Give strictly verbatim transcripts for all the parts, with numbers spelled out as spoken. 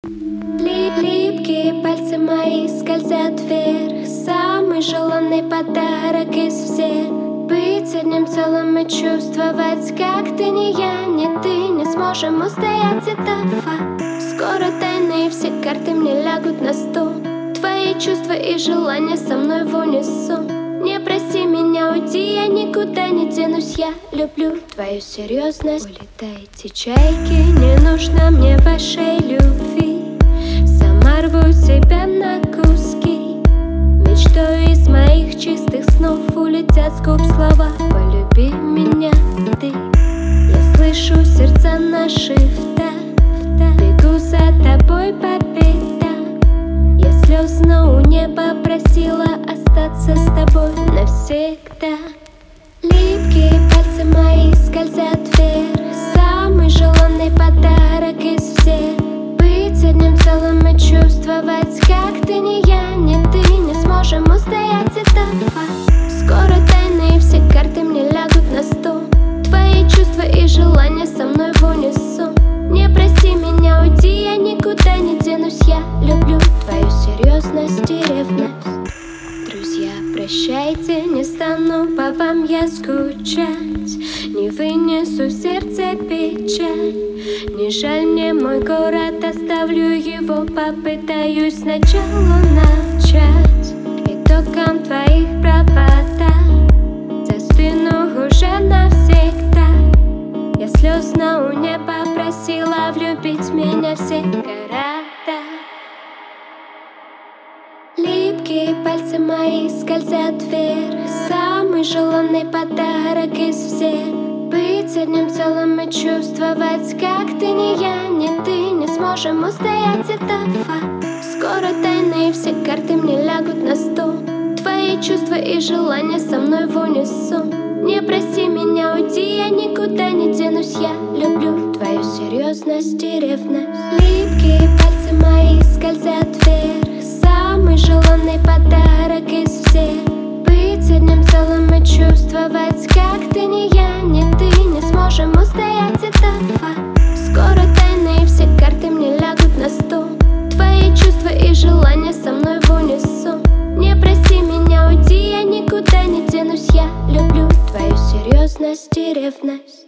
Лип Липкие пальцы мои скользят вверх. Самый желанный подарок из всех. Быть одним целым и чувствовать, как ты, ни я, ни ты не сможем устоять, это факт. Скоро тайны и все карты мне лягут на стол. Твои чувства и желания со мной в унисон. Не проси меня уйти, я никуда не денусь. Я люблю твою серьезность. Улетайте, чайки, не нужно мне вашей любви. Сама рву себя на куски. Мечтой из моих чистых снов улетят с губ слова: полюби меня ты. Я слышу сердца наши вдаль, бегу за тобой по пятам. Я слезно у неба просила остаться с тобой навсегда. Липкие пальцы мои скользят вверх. Самый желанный подарок из всех. Быть одним целым и чувствовать, как ты, ни я, ни ты не сможем устоять, это факт. Скоро тайны и все карты мне лягут на стол. Твои чувства и желания со мной в унисон. Не проси меня уйти, я никуда не денусь. Я люблю твою серьезность и ревность. Друзья, прощайте, не стану по вам я скучать. Не вынесу в сердце печаль. Не жаль мне мой город, оставлю его, попытаюсь сначала начать. Итогом твоих провода застыну уже навсегда. Я слезно у неба просила влюбить меня в все города. Липкие пальцы мои скользят вверх. Самый желанный подарок из всех. Быть одним целым и чувствовать, как ты, ни я, ни ты не сможем устоять, это факт. Скоро тайны и все карты мне лягут на стол. Твои чувства и желания со мной в унисон. Не проси меня уйти, я никуда не денусь. Я люблю твою серьезность и ревность. Липкие пальцы мои скользят вверх. Самый желанный подарок из всех. Быть одним целым и чувствовать, как ты, ни я, ни ты не сможем устоять, это факт. Скоро тайны и все карты мне лягут на стол. Твои чувства и желания со мной в унисон. Не проси меня уйти, я никуда не денусь. Я люблю твою серьезность и ревность.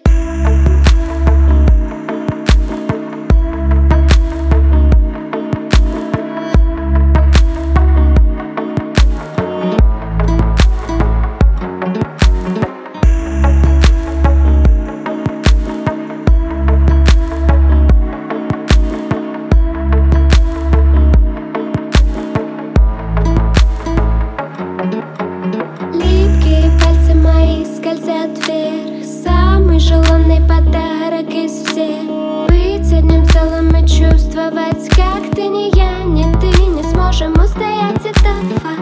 Скользят вверх. Самый желанный подарок из всех. Быть одним целым и чувствовать, как ты, ни я, ни ты не сможем устоять, это факт.